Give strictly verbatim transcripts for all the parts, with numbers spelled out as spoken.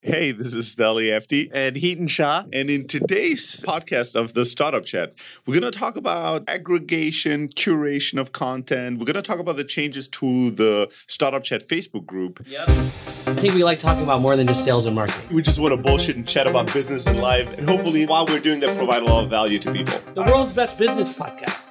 Hey, this is Stelly Efti and Heaton Shah. And in today's podcast of the Startup Chat, we're going to talk about aggregation, curation of content. We're going to talk about the changes to the Startup Chat Facebook group. Yep. I think we like talking about more than just sales and marketing. We just want to bullshit and chat about business and life. And hopefully, while we're doing that, provide a lot of value to people. The world's best business podcast.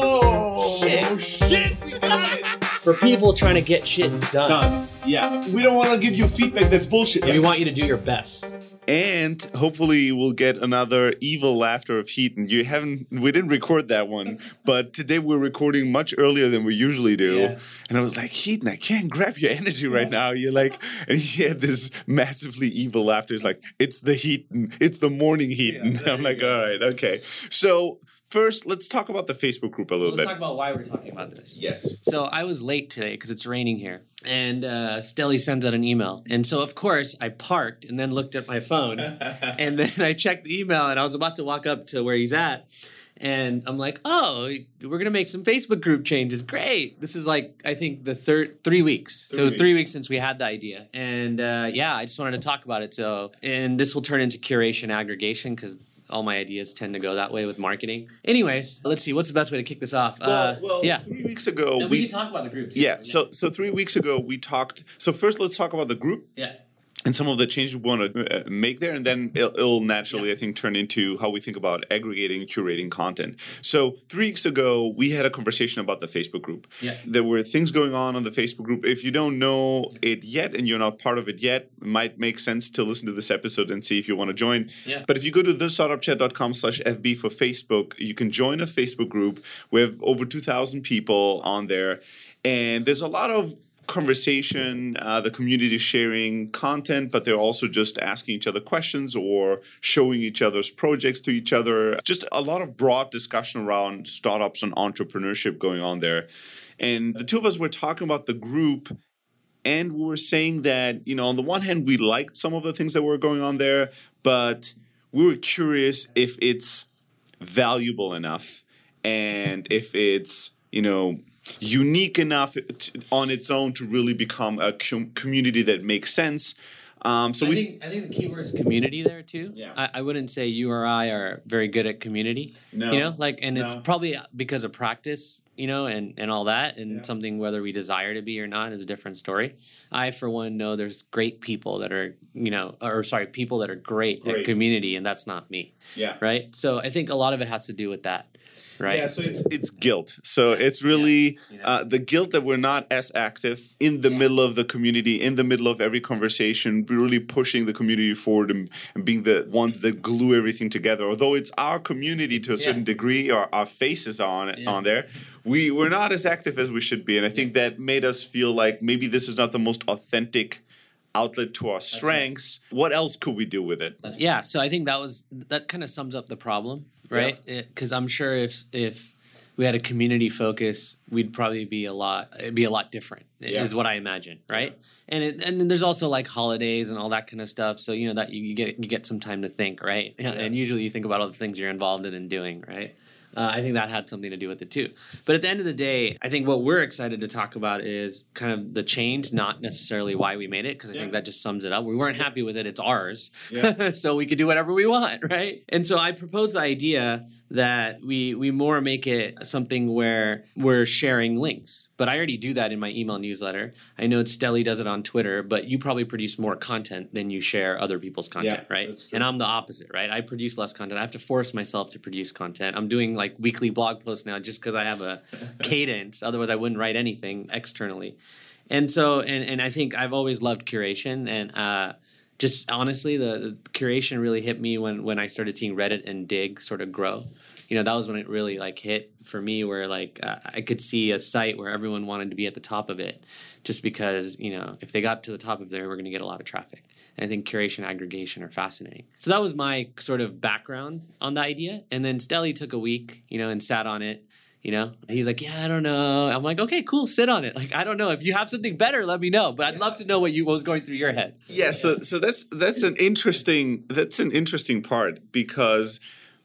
Oh, shit. shit. We got it. For people trying to get shit done. Done. Yeah. We don't want to give you feedback that's bullshit. Yeah. We want you to do your best. And hopefully we'll get another evil laughter of Heaton. You haven't, we didn't record that one, but today we're recording much earlier than we usually do. Yeah. And I was like, Heaton, I can't grab your energy right now. You're like, and he had this massively evil laughter. It's like, it's the Heaton. It's the morning Heaton. Yeah, I'm like, all right, okay. So first, let's talk about the Facebook group a little let's bit. Let's talk about why we're talking about this. Yes. So I was late today because it's raining here. And uh, Stelly sends out an email. And so, of course, I parked and then looked at my phone. And then I checked the email and I was about to walk up to where he's at. And I'm like, oh, we're going to make some Facebook group changes. Great. This is like, I think, the third, three weeks. Three so it was weeks. three weeks since we had the idea. And uh, yeah, I just wanted to talk about it. So, and this will turn into curation aggregation because all my ideas tend to go that way with marketing. Anyways, let's see. What's the best way to kick this off? Well, uh, well yeah. three weeks ago... And we, we can talk about the group, too. Yeah. So, so three weeks ago, we talked... So first, let's talk about the group. Yeah. And some of the changes we want to uh, make there. And then it'll, it'll naturally, yeah. I think, turn into how we think about aggregating and curating content. So three weeks ago, we had a conversation about the Facebook group. Yeah. There were things going on on the Facebook group. If you don't know it yet and you're not part of it yet, it might make sense to listen to this episode and see if you want to join. Yeah. But if you go to thestartupchat.com slash FB for Facebook, you can join a Facebook group. We have over two thousand people on there. And there's a lot of conversation, uh, the community sharing content, but they're also just asking each other questions or showing each other's projects to each other. Just a lot of broad discussion around startups and entrepreneurship going on there. And the two of us were talking about the group, and we were saying that, you know, on the one hand, we liked some of the things that were going on there, but we were curious if it's valuable enough and if it's, you know, unique enough to, on its own to really become a com- community that makes sense. Um, so I we think I think the key word is community there too. Yeah. I, I wouldn't say you or I are very good at community. No. You know, like, and no. it's probably because of practice, you know, and, and all that, and yeah. something whether we desire to be or not is a different story. I, for one, know there's great people that are, you know, or sorry, people that are great, great. at community, and that's not me. Yeah. Right. So I think a lot of it has to do with that. Right. Yeah, so it's it's guilt. So it's really yeah. uh, the guilt that we're not as active in the yeah. middle of the community, in the middle of every conversation, really pushing the community forward and, and being the ones that glue everything together. Although it's our community to a certain yeah. degree, or our faces on it, yeah. on there, we, we're not as active as we should be. And I think yeah. that made us feel like maybe this is not the most authentic outlet to our strengths. Right. What else could we do with it? Yeah, so I think that was that kind of sums up the problem, right? Because yeah. I'm sure if if we had a community focus, we'd probably be a lot it'd be a lot different. Yeah. Is what I imagine, right? Yeah. And it, and then there's also like holidays and all that kind of stuff. So you know that you, you get you get some time to think, right? Yeah. And usually you think about all the things you're involved in and doing, right? Uh, I think that had something to do with it too. But at the end of the day, I think what we're excited to talk about is kind of the change, not necessarily why we made it, because I yeah. think that just sums it up. We weren't happy with it. It's ours. Yeah. So we could do whatever we want, right? And so I proposed the idea that we we more make it something where we're sharing links. But I already do that in my email newsletter. I know Stelly does it on Twitter, but you probably produce more content than you share other people's content, yeah, right? That's true. And I'm the opposite, right? I produce less content. I have to force myself to produce content. I'm doing like weekly blog posts now just because I have a cadence. Otherwise, I wouldn't write anything externally. And so, and, and I think I've always loved curation. And uh, just honestly, the, the curation really hit me when, when I started seeing Reddit and Dig sort of grow. You know, that was when it really like hit for me, where like uh, I could see a site where everyone wanted to be at the top of it, just because, you know, if they got to the top of there, we're going to get a lot of traffic. And I think curation, aggregation are fascinating. So that was my sort of background on the idea. And then Stelly took a week, you know, and sat on it. You know, he's like, yeah, I don't know. I'm like, okay, cool, sit on it. Like, I don't know. If you have something better, let me know. But I'd love to know what you what was going through your head. Yeah, so so that's that's an interesting that's an interesting part, because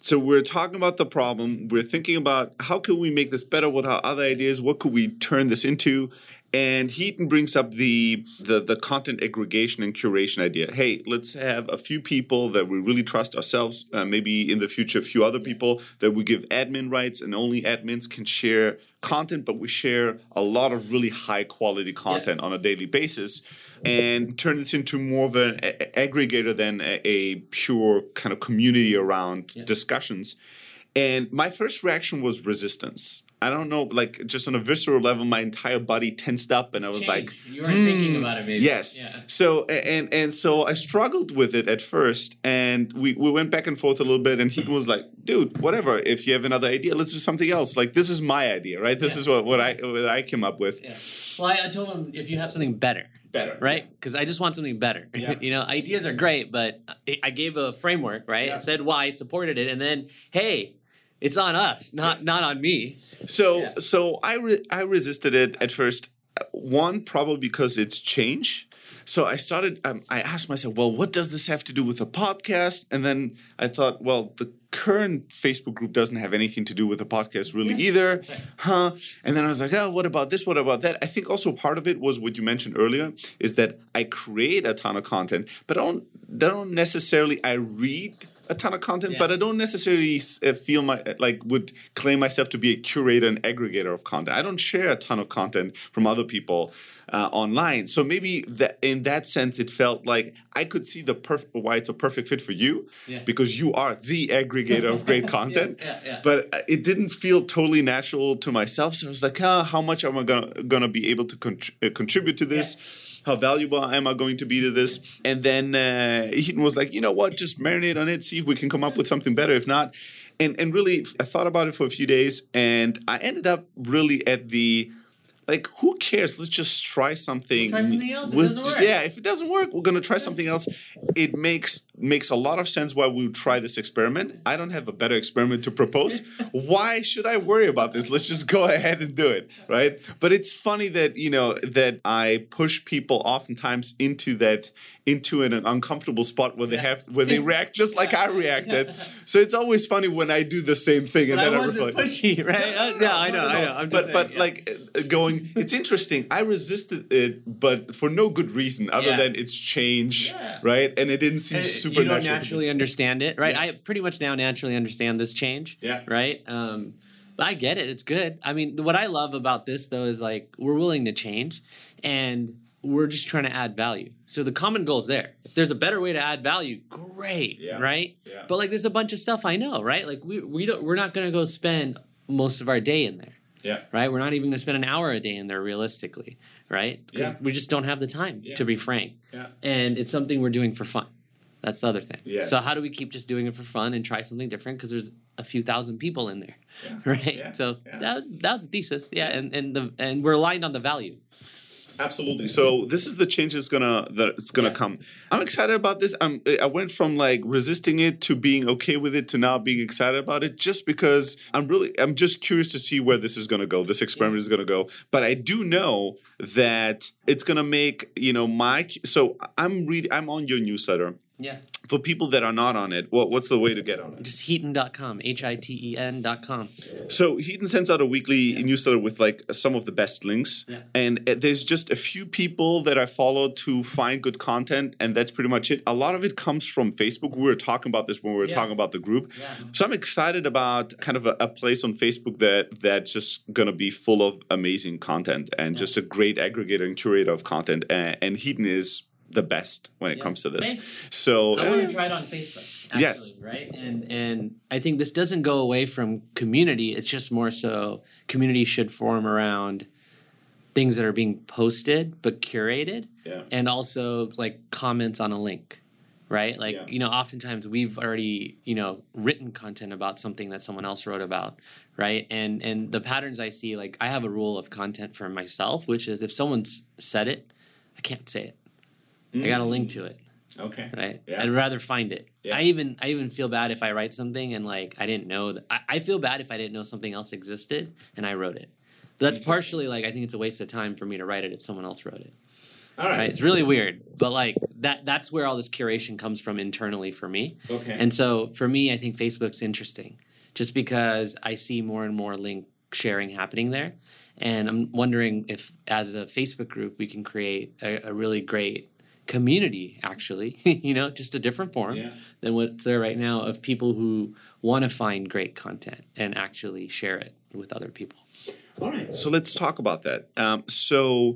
So we're talking about the problem. We're thinking about how can we make this better? What are other ideas? What could we turn this into? And Heaton brings up the, the the content aggregation and curation idea. Hey, let's have a few people that we really trust ourselves, uh, maybe in the future a few other people that we give admin rights, and only admins can share content, but we share a lot of really high quality content yeah. on a daily basis, and turn this into more of an a- aggregator than a, a pure kind of community around yeah. discussions. And my first reaction was resistance. I don't know, like just on a visceral level, my entire body tensed up, and it's I was changed. like, "You weren't hmm. thinking about it, maybe." Yes. Yeah. So and and so I struggled with it at first, and we, we went back and forth a little bit, and he was like, "Dude, whatever. If you have another idea, let's do something else. Like this is my idea, right? This yeah. is what, what I what I came up with." Yeah. Well, I, I told him if you have something better, better, right? Because I just want something better. Yeah. You know, ideas are great, but I gave a framework, right? Yeah. I said why, supported it, and then hey. It's on us, not not on me. So yeah. so I re- I resisted it at first. One, probably because it's change. So I started. Um, I asked myself, well, what does this have to do with a podcast? And then I thought, well, the current Facebook group doesn't have anything to do with a podcast really yeah. either, right. huh? And then I was like, oh, what about this? What about that? I think also part of it was what you mentioned earlier, is that I create a ton of content, but I don't, I don't necessarily. I read a ton of content, yeah. but I don't necessarily feel my like would claim myself to be a curator and aggregator of content. I don't share a ton of content from other people uh, online. So maybe that in that sense, it felt like I could see the perf- why it's a perfect fit for you yeah. because you are the aggregator of great content. yeah, yeah, yeah. But it didn't feel totally natural to myself. So I was like, ah, how much am I gonna gonna be able to con- uh, contribute to this? Yeah. How valuable am I going to be to this? And then uh, Heaton was like, you know what, just marinate on it, see if we can come up with something better. If not, and and really, I thought about it for a few days, and I ended up really at the, like, who cares? Let's just try something. We'll try something else. It with, doesn't work. Yeah, if it doesn't work, we're going to try something else. It makes makes a lot of sense why we would try this experiment. I don't have a better experiment to propose. Why should I worry about this? Let's just go ahead and do it, right? But it's funny that, you know, that I push people oftentimes into that into an uncomfortable spot where they yeah. have where they react just like I reacted. So it's always funny when I do the same thing but and then I I wasn't reflect. pushy, right? Yeah, no, no, I know, I know. I'm but saying, but yeah. like uh, going, it's interesting. I resisted it, but for no good reason other yeah. than it's change, yeah. right? And it didn't seem and super you don't natural. naturally understand it, right? Yeah. I pretty much now naturally understand this change, yeah. right? Um, but I get it. It's good. I mean, what I love about this though is like we're willing to change, and we're just trying to add value. So the common goal is there. If there's a better way to add value, great, yeah. right? Yeah. But like, there's a bunch of stuff I know, right? Like we we don't we're not gonna go spend most of our day in there. Yeah. Right? We're not even going to spend an hour a day in there realistically, right? Because yeah. we just don't have the time, yeah. to be frank. Yeah. And it's something we're doing for fun. That's the other thing. Yes. So how do we keep just doing it for fun and try something different? Because there's a few thousand people in there, yeah. right? Yeah. So yeah. that was that was the thesis, yeah. And and the and we're aligned on the value. Absolutely. So this is the change that's gonna that's gonna yeah. come. I'm excited about this. I'm I went from like resisting it to being okay with it to now being excited about it, just because I'm really I'm just curious to see where this is gonna go. This experiment yeah. is gonna go. But I do know that it's gonna make, you know, my so I'm reading I'm on your newsletter. Yeah. For people that are not on it, what, what's the way to get on it? Just Heaton dot com, H I T E N dot com. So Heaton sends out a weekly yeah. newsletter with like some of the best links. Yeah. And there's just a few people that I follow to find good content, and that's pretty much it. A lot of it comes from Facebook. We were talking about this when we were yeah. talking about the group. Yeah. So I'm excited about kind of a, a place on Facebook that that's just going to be full of amazing content and yeah. just a great aggregator and curator of content. And, and Heaton is the best when it yeah. comes to this. Thanks. So I uh, want to try it on Facebook. Actually, yes. Right. And and I think this doesn't go away from community. It's just more so community should form around things that are being posted but curated, yeah. and also like comments on a link. Right. Like yeah. you know, oftentimes we've already you know written content about something that someone else wrote about. Right. And and the patterns I see, like I have a rule of content for myself, which is if someone's said it, I can't say it. I got a link to it. Okay. Right. Yeah. I'd rather find it. Yeah. I even I even feel bad if I write something and like I didn't know that. I, I feel bad if I didn't know something else existed and I wrote it. But that's partially like I think it's a waste of time for me to write it if someone else wrote it. All right. right? It's really weird, but like that that's where all this curation comes from internally for me. Okay. And so for me, I think Facebook's interesting just because I see more and more link sharing happening there. And I'm wondering if as a Facebook group, we can create a, a really great community, actually, you know, just a different form Yeah. than what's there right now of people who want to find great content and actually share it with other people. All right. So let's talk about that. Um, so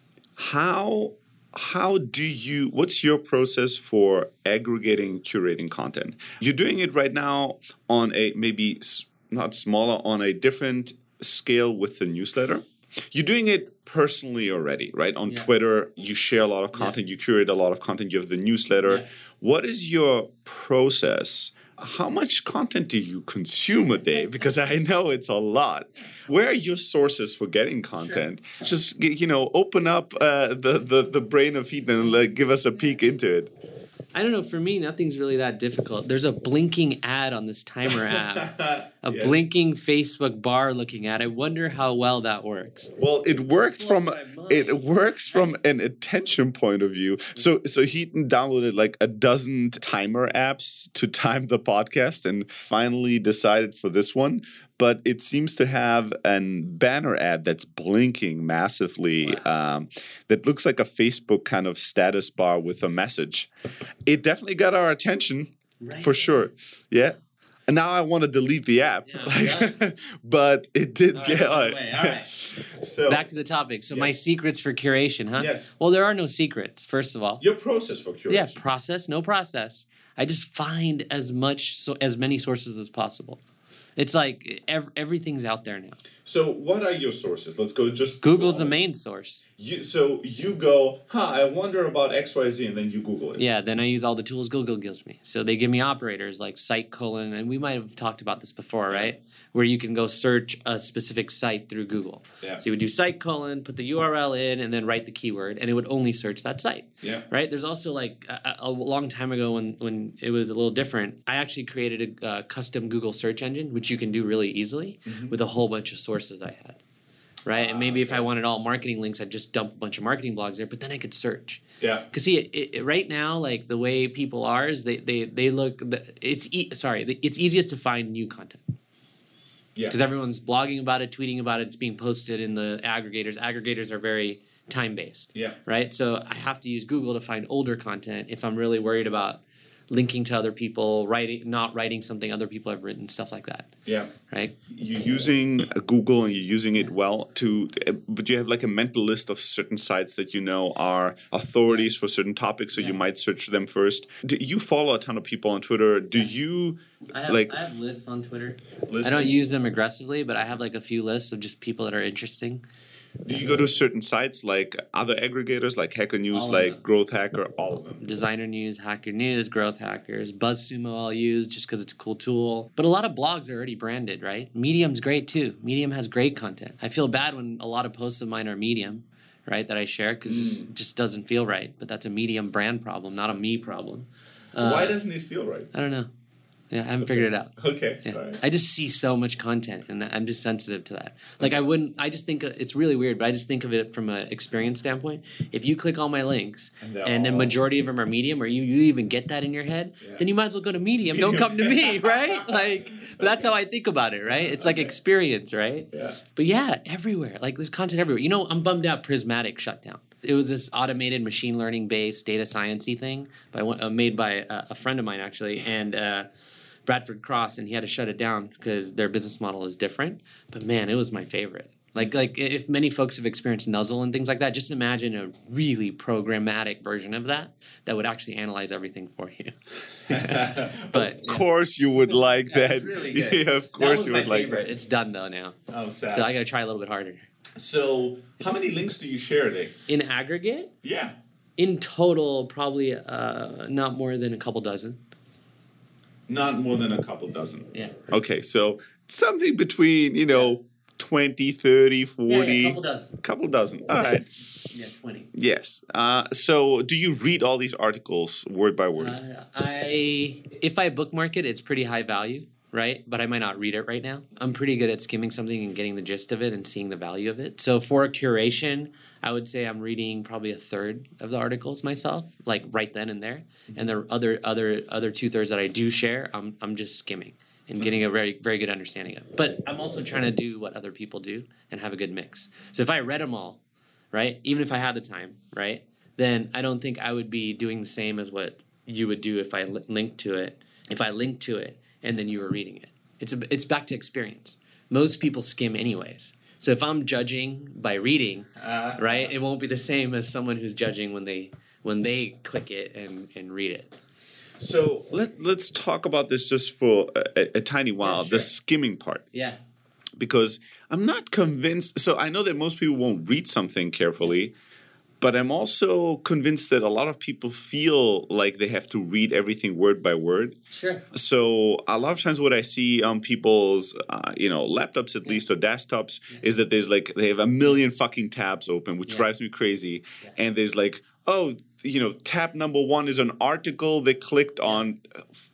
how how do you what's your process for aggregating curating content? You're doing it right now on a maybe s- not smaller, on a different scale with the newsletter. You're doing it personally already, right? On Yeah. Twitter, you share a lot of content, you curate a lot of content, you have the newsletter. Yeah. What is your process? How much content do you consume a day? Because I know it's a lot. Where are your sources for getting content? Just, g- you know, open up uh, the, the, the brain of Heaton and like, give us a peek into it. I don't know. For me, nothing's really that difficult. There's a blinking ad on this timer app, a Yes. blinking Facebook bar looking at. I wonder how well that works. Well, it worked Blows from my mind. it works from an attention point of view. So so Heaton downloaded like a dozen timer apps to time the podcast and finally decided for this one. But it seems to have an banner ad that's blinking massively. Um, that looks like a Facebook kind of status bar with a message. It definitely got our attention for sure. Yeah. And now I want to delete the app. Yeah, Like, but it did All right, get by the all way, all right. So Back to the topic. So my Yes. secrets for curation, huh? Yes. Well, there are no secrets, first of all. your process for curation. Yeah, process, no process. I just find as much, so as many sources as possible. It's like ev- everything's out there now. So what are your sources? Let's go just Google's the main source. You, so you go, huh, I wonder about X Y Z, and then you Google it. Yeah, then I use all the tools Google gives me. So they give me operators like site colon, and we might have talked about this before, right? Where you can go search a specific site through Google. Yeah. So you would do site colon, put the U R L in, and then write the keyword, and it would only search that site. Yeah. Right? There's also like a, a long time ago when, when it was a little different, I actually created a, a custom Google search engine, which you can do really easily with a whole bunch of sources I had. Right? And maybe if I wanted all marketing links, I'd just dump a bunch of marketing blogs there, but then I could search. Yeah. Because see, it, it, right now, like the way people are is they they they look. The, it's e- sorry, it's easiest to find new content Yeah. because everyone's blogging about it, tweeting about it. It's being posted in the aggregators. Aggregators are very time based. Yeah. Right. So I have to use Google to find older content if I'm really worried about linking to other people, writing, not writing something other people have written, stuff like that. Yeah. Right. You're using uh, Google and you're using it well to, uh, but you have like a mental list of certain sites that you know are authorities for certain topics, so Yeah. you might search them first. Do you follow a ton of people on Twitter? Do you I have, like I have lists on Twitter. listen? I don't use them aggressively, but I have like a few lists of just people that are interesting. Do you go to certain sites like other aggregators like Hacker News, All of like them. Growth Hacker, all of them? Designer News, Hacker News, Growth Hackers, BuzzSumo I'll use just because it's a cool tool. But a lot of blogs are already branded, right? Medium's great too. Medium has great content. I feel bad when a lot of posts of mine are Medium, right, that I share because it just, just doesn't feel right. But that's a Medium brand problem, not a me problem. Uh, Why doesn't it feel right? I don't know. Yeah, I haven't figured it out. Okay. Yeah. All right. I just see so much content, and I'm just sensitive to that. Like I wouldn't. I just think uh, it's really weird, but I just think of it from an experience standpoint. If you click all my links, And they're and the all- majority of them are Medium, or you, you even get that in your head, Yeah. then you might as well go to Medium. Don't come to me, right? Like, but that's how I think about it, right? It's like Okay. experience, right? Yeah. But yeah, everywhere. Like there's content everywhere. You know, I'm bummed out. Prismatic shut down. It was this automated machine learning based data sciencey thing by one- uh, made by a, a friend of mine actually, and. Uh, Bradford Cross, and he had to shut it down because their business model is different. But man, it was my favorite. Like, like if many folks have experienced Nuzzle and things like that, just imagine a really programmatic version of that that would actually analyze everything for you. But Of course you would like That's that. really good. Yeah, of that course was you my would like favorite. that. It's done though now, Oh, sad. so I got to try a little bit harder. So, how many links do you share a day? In aggregate, Yeah. in total, probably uh, not more than a couple dozen. Not more than a couple dozen. Yeah. Okay, so something between, you know, twenty, thirty, forty. Yeah, yeah, couple dozen. Couple dozen. All right. Yeah, twenty. Yes. Uh, so, do you read all these articles word by word? Uh, I if I bookmark it, it's pretty high value, right? But I might not read it right now. I'm pretty good at skimming something and getting the gist of it and seeing the value of it. So for curation, I would say I'm reading probably a third of the articles myself, like right then and there. Mm-hmm. And the other other other two thirds that I do share, I'm I'm just skimming and getting a very very good understanding of it. But I'm also trying to do what other people do and have a good mix. So if I read them all, right, even if I had the time, right, then I don't think I would be doing the same as what you would do if I li- linked to it. If I linked to it and then you were reading it. It's a, it's back to experience. Most people skim anyways. So if I'm judging by reading, uh, right, it won't be the same as someone who's judging when they when they click it and, and read it. So let, let's talk about this just for a, a tiny while, yeah, sure. The skimming part. Yeah. Because I'm not convinced. So I know that most people won't read something carefully, but I'm also convinced that a lot of people feel like they have to read everything word by word. Sure. So a lot of times what I see on people's, uh, you know, laptops at least or desktops yeah. is that there's like they have a million fucking tabs open, which yeah. drives me crazy. Yeah. And there's like, oh, you know, tab number one is an article they clicked yeah. on